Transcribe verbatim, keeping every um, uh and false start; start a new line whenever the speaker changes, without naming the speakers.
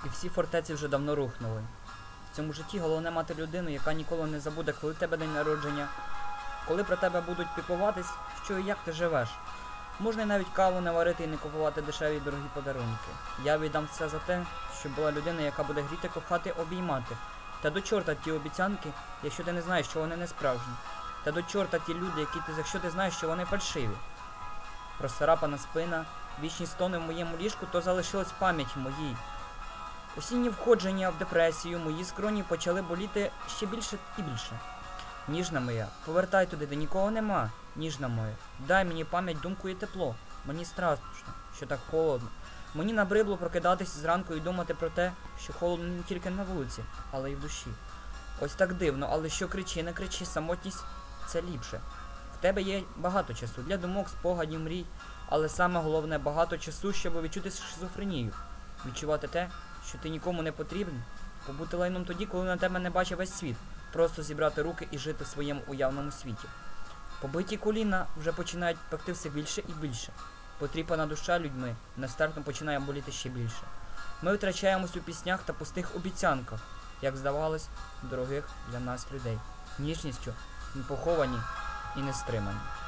і всі фортеці вже давно рухнули. В цьому житті головне мати людину, яка ніколи не забуде, коли в тебе день народження, коли про тебе будуть піклуватись, що і як ти живеш. Можна й навіть каву не варити і не купувати дешеві дорогі подарунки. Я віддам все за те, щоб була людина, яка буде гріти, кохати, обіймати. Та до чорта ті обіцянки, якщо ти не знаєш, що вони не справжні. Та до чорта ті люди, які ти, якщо ти знаєш, що вони фальшиві. Розцарапана спина, вічні стони в моєму ліжку, то залишилась пам'ять моїй. Осінні входження в депресію, мої скроні почали боліти ще більше і більше. Ніжна моя, повертай туди, де нікого нема. Ніжна моя, дай мені пам'ять, думку і тепло. Мені страшно, що так холодно. Мені набридло прокидатись зранку і думати про те, що холодно не тільки на вулиці, але й в душі. Ось так дивно, але що кричи, не кричи, самотність – це ліпше. В тебе є багато часу для думок, спогадів, мрій, але саме головне – багато часу, щоб відчути шизофренію. Відчувати те, що ти нікому не потрібен, побути лайном тоді, коли на тебе не бачить весь світ, просто зібрати руки і жити в своєму уявному світі. Побиті коліна вже починають пекти все більше і більше. Потріпана душа людьми нестерпно починає боліти ще більше. Ми втрачаємось у піснях та пустих обіцянках, як здавалось, дорогих для нас людей. Ніжністю, непоховані і нестримані.